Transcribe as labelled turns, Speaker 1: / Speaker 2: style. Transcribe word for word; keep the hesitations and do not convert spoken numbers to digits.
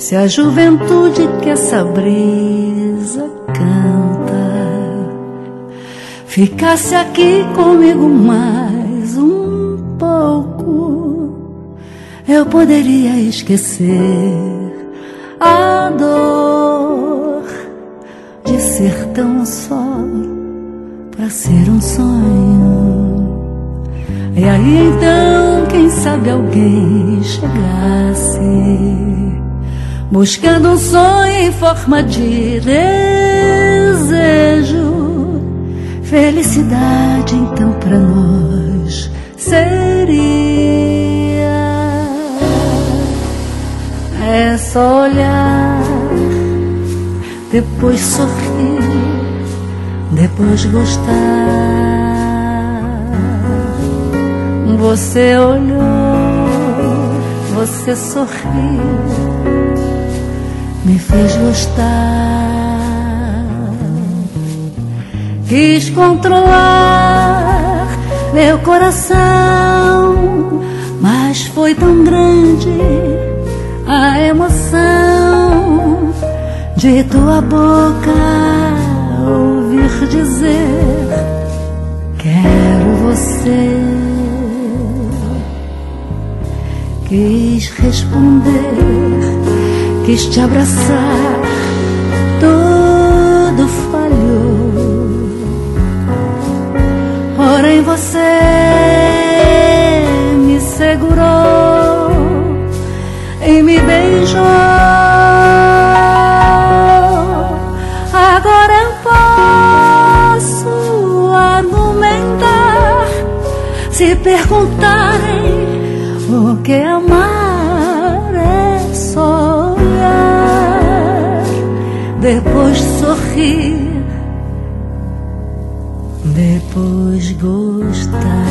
Speaker 1: Se a juventude que essa brisa canta ficasse aqui comigo mais um pouco, eu poderia esquecer a dor de ser tão só pra ser um sonho. E aí então, quem sabe alguém chegasse buscando um sonho em forma de desejo. Felicidade então pra nós seria é só olhar, depois sorrir, depois gostar. Você olhou, você sorriu, me fez gostar. Quis controlar meu coração, mas foi tão grande a emoção de tua boca ouvir dizer: quero você. Quis responder, quis te abraçar, tudo falhou. Porém você me segurou e me beijou. Agora eu posso argumentar, se perguntarem o que amar é só olhar, depois sorrir, depois gostar.